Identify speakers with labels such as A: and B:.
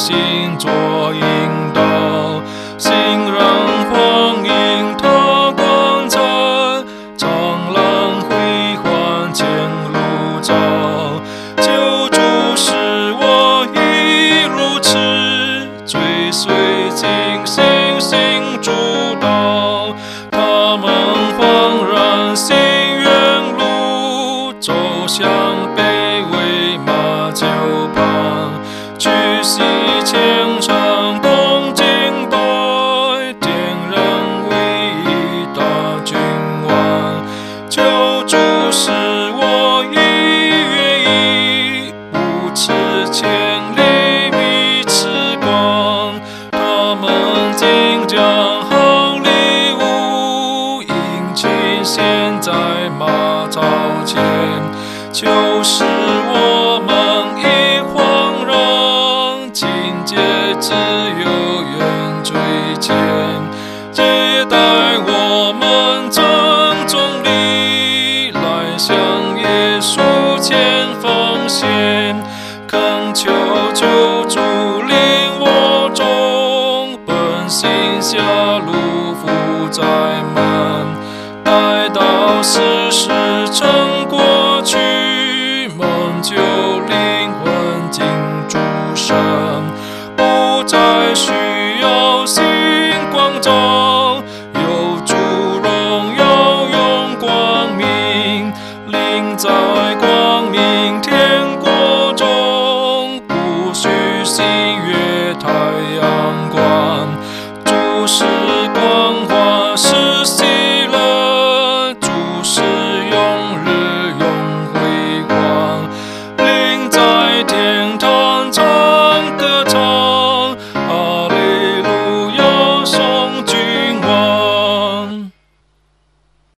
A: 心作引导，行人欢迎他观察，长浪辉煌前路照，救主使我一路驰，追随尽心行主道，他们恍然心远路，走向卑微马厩旁，举起虔诚恭敬对，点燃伟大君王，救主使我一跃一，无耻千里彼此光，他们竟将好礼物殷勤献在马槽前，就是我们一恍然，境界自由远追前，接待我们郑重礼，来向耶稣前奉献，恳求救主领我众，本心下路负载满，待到世事成过去，蒙救灵魂进主神，不再需要